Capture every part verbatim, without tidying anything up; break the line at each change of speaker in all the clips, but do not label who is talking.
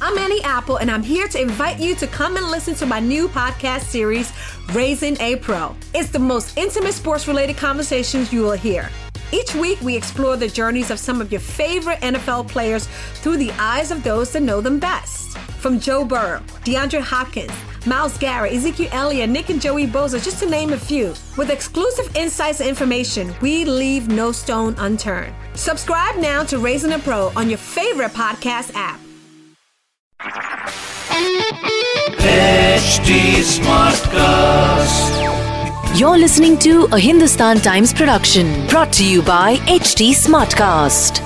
I'm Annie Apple, and I'm here to invite you to come and listen to my new podcast series, Raising a Pro. It's the most intimate sports-related conversations you will hear. Each week, we explore the journeys of some of your favorite N F L players through the eyes of those that know them best. From Joe Burrow, DeAndre Hopkins, Myles Garrett, Ezekiel Elliott, Nick and Joey Bosa, just to name a few. With exclusive insights and information, we leave no stone unturned. Subscribe now to Raising a Pro on your favorite podcast app.
H D Smartcast.
You're listening to a Hindustan Times production brought to you by H D Smartcast.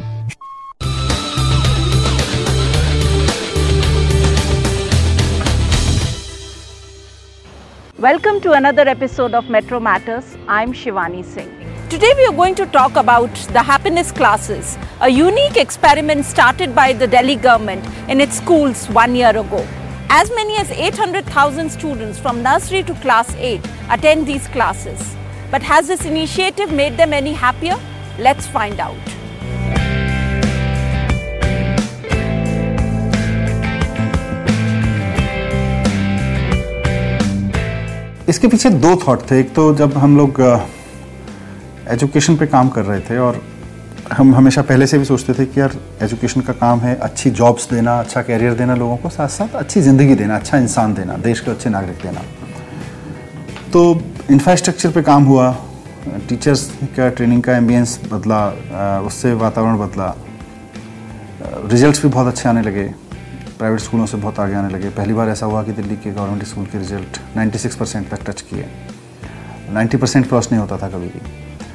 Welcome to another episode of Metro Matters. I'm Shivani Singh. Today we are going to talk about the happiness classes, a unique experiment started by the Delhi government in its schools one year ago. As many as eight hundred thousand students from nursery to class eight attend these classes. But has this initiative made them any happier? Let's find out.
इसके पीछे दो thought थे। एक तो जब हम लोग education पे काम कर रहे थे और हम हमेशा पहले से भी सोचते थे कि यार एजुकेशन का काम है अच्छी जॉब्स देना, अच्छा कैरियर देना लोगों को, साथ साथ अच्छी ज़िंदगी देना, अच्छा इंसान देना, देश के अच्छे नागरिक देना। तो इंफ्रास्ट्रक्चर पे काम हुआ, टीचर्स का ट्रेनिंग का एम्बियंस बदला, उससे वातावरण बदला, रिजल्ट्स भी बहुत अच्छे आने लगे, प्राइवेट स्कूलों से बहुत आगे आने लगे। पहली बार ऐसा हुआ कि दिल्ली के गवर्नमेंट स्कूल के रिजल्ट छियानवे परसेंट तक टच किए, नब्बे परसेंट क्रॉस नहीं होता था कभी भी।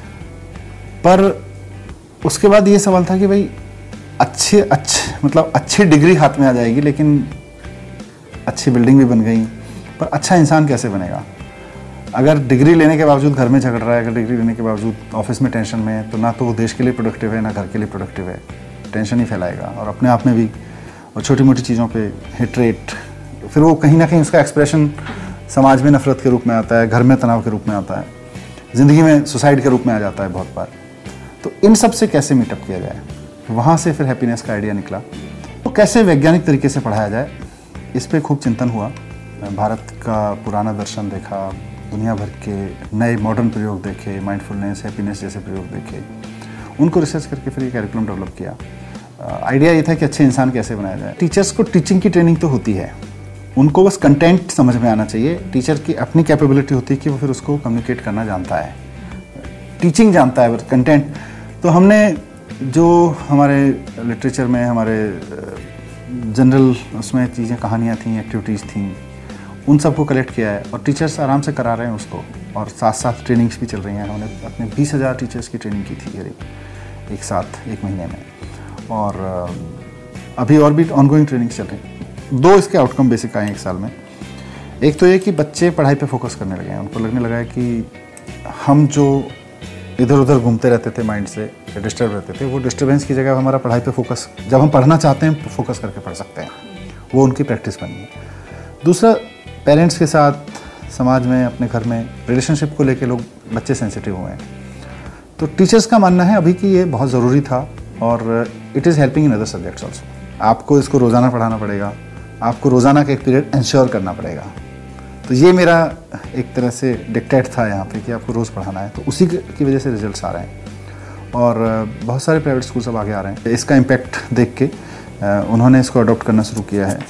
पर उसके बाद ये सवाल था कि भाई अच्छे अच्छे मतलब अच्छी डिग्री हाथ में आ जाएगी, लेकिन अच्छी बिल्डिंग भी बन गई, पर अच्छा इंसान कैसे बनेगा? अगर डिग्री लेने के बावजूद घर में झगड़ रहा है, अगर डिग्री लेने के बावजूद ऑफिस में टेंशन में है, तो ना तो वो देश के लिए प्रोडक्टिव है, ना घर के लिए प्रोडक्टिव है, टेंशन ही फैलाएगा और अपने आप में भी, और छोटी मोटी चीज़ों पे हिट रेट, फिर वो कहीं ना कहीं उसका एक्सप्रेशन समाज में नफरत के रूप में आता है, घर में तनाव के रूप में आता है, ज़िंदगी में सुसाइड के रूप में आ जाता है बहुत बार। तो इन सब से कैसे मीटअप किया जाए, वहाँ से फिर हैप्पीनेस का आइडिया निकला। तो कैसे वैज्ञानिक तरीके से पढ़ाया जाए, इस पर खूब चिंतन हुआ। भारत का पुराना दर्शन देखा, दुनिया भर के नए मॉडर्न प्रयोग देखे, माइंडफुलनेस, हैप्पीनेस जैसे प्रयोग देखे, उनको रिसर्च करके फिर ये कैरिकुलम डेवलप किया। आइडिया ये था कि अच्छे इंसान कैसे बनाया जाए। टीचर्स को टीचिंग की ट्रेनिंग तो होती है, उनको बस कंटेंट समझ में आना चाहिए। टीचर की अपनी कैपेबिलिटी होती है कि वो फिर उसको कम्युनिकेट करना जानता है, टीचिंग जानता है, बस कंटेंट। तो हमने जो हमारे लिटरेचर में, हमारे जनरल उसमें चीज़ें, कहानियाँ थीं, एक्टिविटीज़ थीं, उन सबको कलेक्ट किया है और टीचर्स आराम से करा रहे हैं उसको, और साथ साथ ट्रेनिंग्स भी चल रही हैं। हमने अपने बीस हज़ार टीचर्स की ट्रेनिंग की थी करीब एक साथ एक महीने में, और अभी और भी ऑनगोइंग ट्रेनिंग चल रही है। दो इसके आउटकम बेसिक आए एक साल में। एक तो ये कि बच्चे पढ़ाई पे फोकस करने लगे हैं, उनको लगने लगा है कि हम जो इधर उधर घूमते रहते थे, माइंड से डिस्टर्ब रहते थे, वो डिस्टर्बेंस की जगह हमारा पढ़ाई पे फोकस, जब हम पढ़ना चाहते हैं फोकस करके पढ़ सकते हैं, वो उनकी प्रैक्टिस बनी है। दूसरा, पेरेंट्स के साथ, समाज में, अपने घर में रिलेशनशिप को लेके लोग, बच्चे सेंसिटिव हुए हैं। तो टीचर्स का मानना है अभी कि ये बहुत ज़रूरी था, और it is helping in other subjects also. आपको इसको रोज़ाना पढ़ाना पड़ेगा, आपको रोज़ाना का एक पीरियड इंश्योर करना पड़ेगा। तो ये मेरा एक तरह से डिक्टेट था यहाँ पे कि आपको रोज़ पढ़ाना है, तो उसी की वजह से रिजल्ट्स आ रहे हैं और बहुत सारे प्राइवेट स्कूल सब आगे आ रहे हैं। इसका इम्पैक्ट देख के उन्होंने इसको अडॉप्ट करना शुरू किया है।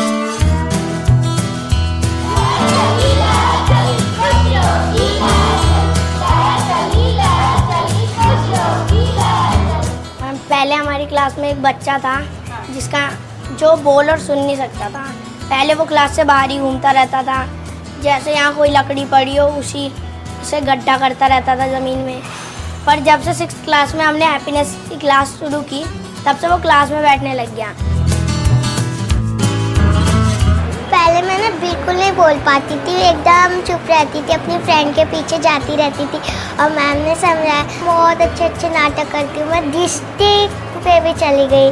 पहले हमारी क्लास में एक बच्चा था जिसका जो बोल और सुन नहीं सकता था। पहले वो क्लास से बाहर ही घूमता रहता था, जैसे यहाँ कोई लकड़ी पड़ी हो उसी से गड्ढा करता रहता था ज़मीन में। पर जब से सिक्स क्लास में हमने हैप्पीनेस की क्लास शुरू की, तब से वो क्लास में बैठने लग गया।
पहले मैं ना बिल्कुल नहीं बोल पाती थी, एकदम चुप रहती थी, अपनी फ्रेंड के पीछे जाती रहती थी, और मैम ने समझाया बहुत अच्छे अच्छे नाटक करती हूँ। मैं डिस्ट्रिक्ट पे भी चली गई।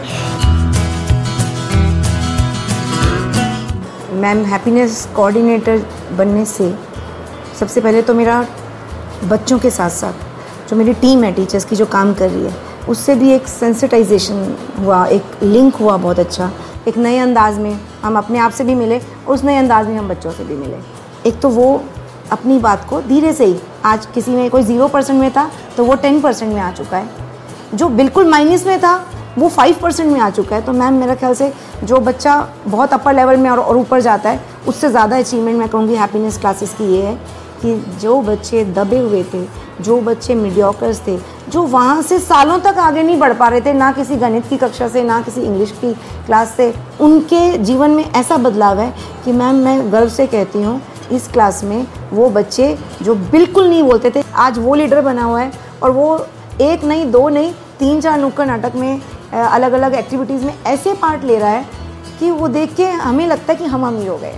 मैम हैप्पीनेस कोऑर्डिनेटर बनने से सबसे पहले तो मेरा बच्चों के साथ साथ जो मेरी टीम है टीचर्स की जो काम कर रही है, उससे भी एक सेंसिटाइजेशन हुआ, एक लिंक हुआ बहुत अच्छा एक नए अंदाज में हम अपने आप से भी मिले, उस नए अंदाज में हम बच्चों से भी मिले। एक तो वो अपनी बात को धीरे से ही, आज किसी में कोई ज़ीरो परसेंट में था तो वो टेन परसेंट में आ चुका है, जो बिल्कुल माइनस में था वो फाइव परसेंट में आ चुका है। तो मैम मेरा ख्याल से जो बच्चा बहुत अपर लेवल में और, और ऊपर जाता है, उससे ज़्यादा अचीवमेंट मैं कहूँगी हैप्पीनेस क्लासेस की ये है कि जो बच्चे दबे हुए थे, जो बच्चे मीडियोकर्स थे, जो वहाँ से सालों तक आगे नहीं बढ़ पा रहे थे, ना किसी गणित की कक्षा से, ना किसी इंग्लिश की क्लास से, उनके जीवन में ऐसा बदलाव है कि मैम मैं गर्व से कहती हूँ इस क्लास में वो बच्चे जो बिल्कुल नहीं बोलते थे, आज वो लीडर बना हुआ है और वो एक नहीं, दो नहीं, तीन चार नुक्कड़ नाटक में, अलग अलग एक्टिविटीज़ में ऐसे पार्ट ले रहा है कि वो देख के हमें लगता है कि हम अमीर हो गए।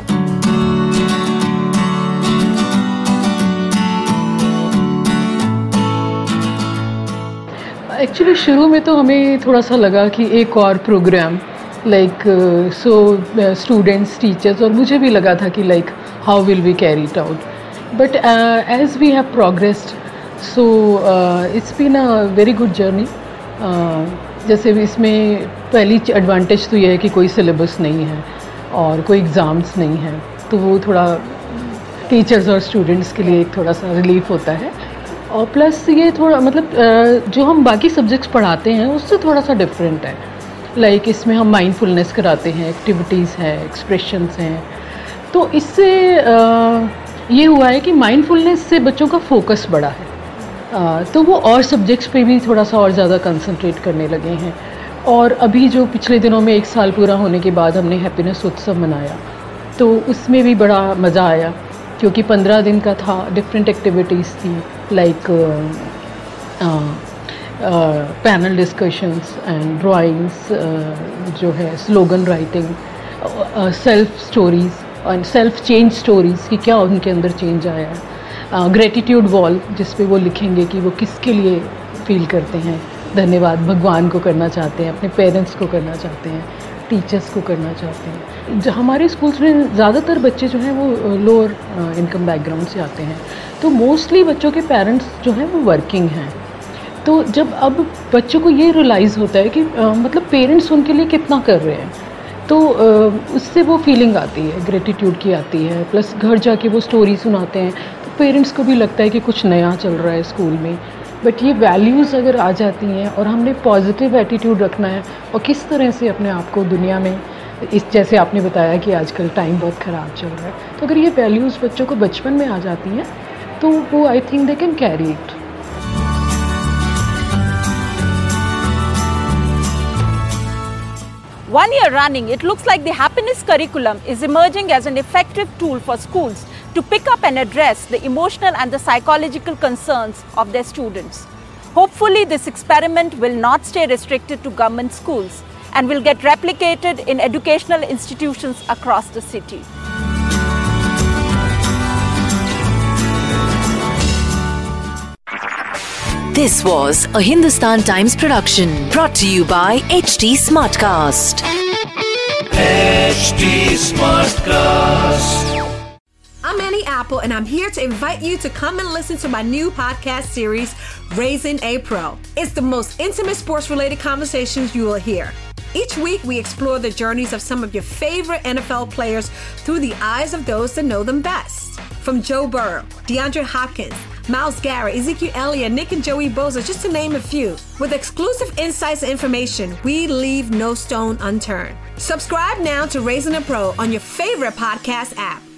एक्चुअली शुरू में तो हमें थोड़ा सा लगा कि एक और program like so students, teachers, और मुझे भी लगा था कि like how will we carry it out, but as we have progressed so it's been a very good journey. जैसे इसमें पहली एडवांटेज तो ये है कि कोई सिलेबस नहीं है और कोई एग्ज़ाम्स नहीं है, तो वो थोड़ा टीचर्स और स्टूडेंट्स के लिए एक थोड़ा सा रिलीफ होता है। और प्लस ये थोड़ा मतलब जो हम बाकी सब्जेक्ट्स पढ़ाते हैं उससे थोड़ा सा डिफरेंट है। लाइक like इसमें हम माइंडफुलनेस कराते हैं, एक्टिविटीज़ हैं, एक्सप्रेशंस हैं, तो इससे ये हुआ है कि माइंडफुलनेस से बच्चों का फोकस बढ़ा है, आ, तो वो और सब्जेक्ट्स पे भी थोड़ा सा और ज़्यादा कंसंट्रेट करने लगे हैं। और अभी जो पिछले दिनों में एक साल पूरा होने के बाद हमने हैप्पीनेस उत्सव मनाया, तो उसमें भी बड़ा मज़ा आया क्योंकि पंद्रह दिन का था, डिफरेंट एक्टिविटीज़ थी like panel discussions and drawings, जो है स्लोगन राइटिंग, सेल्फ स्टोरीज़ और सेल्फ चेंज स्टोरीज़ कि क्या उनके अंदर चेंज आया है, ग्रेटिट्यूड वॉल जिस पे वो लिखेंगे कि वो किसके लिए फील करते हैं, धन्यवाद भगवान को करना चाहते हैं, अपने पेरेंट्स को करना चाहते हैं, टीचर्स को करना चाहते हैं। जो हमारे स्कूल्स में ज़्यादातर बच्चे जो हैं वो लोअर इनकम बैकग्राउंड से आते हैं, तो मोस्टली बच्चों के पेरेंट्स जो हैं वो वर्किंग हैं। तो जब अब बच्चों को ये रियलाइज़ होता है कि आ, मतलब पेरेंट्स उनके लिए कितना कर रहे हैं, तो आ, उससे वो फीलिंग आती है, ग्रेटिट्यूड की आती है। प्लस घर जाके वो स्टोरी सुनाते हैं तो पेरेंट्स को भी लगता है कि कुछ नया चल रहा है स्कूल में। बट ये वैल्यूज़ अगर आ जाती हैं और हमने पॉजिटिव एटीट्यूड रखना है और किस तरह से अपने आप को दुनिया में, इस जैसे आपने बताया कि आजकल टाइम बहुत ख़राब चल रहा है, तो अगर ये वैल्यूज़ बच्चों को बचपन में आ जाती हैं तो वो I think they can carry it.
One year running, it looks like the happiness curriculum is emerging as an effective tool for schools to pick up and address the emotional and the psychological concerns of their students. Hopefully, this experiment will not stay restricted to government schools and will get replicated in educational institutions across the city.
This was a Hindustan Times production brought to you by H T Smartcast.
H T Smartcast.
I'm Annie Apple, and I'm here to invite you to come and listen to my new podcast series, Raising a Pro. It's the most intimate sports-related conversations you will hear. Each week, we explore the journeys of some of your favorite N F L players through the eyes of those that know them best. From Joe Burrow, DeAndre Hopkins, Myles Garrett, Ezekiel Elliott, Nick and Joey Bosa, just to name a few. With exclusive insights and information, we leave no stone unturned. Subscribe now to Raising a Pro on your favorite podcast app.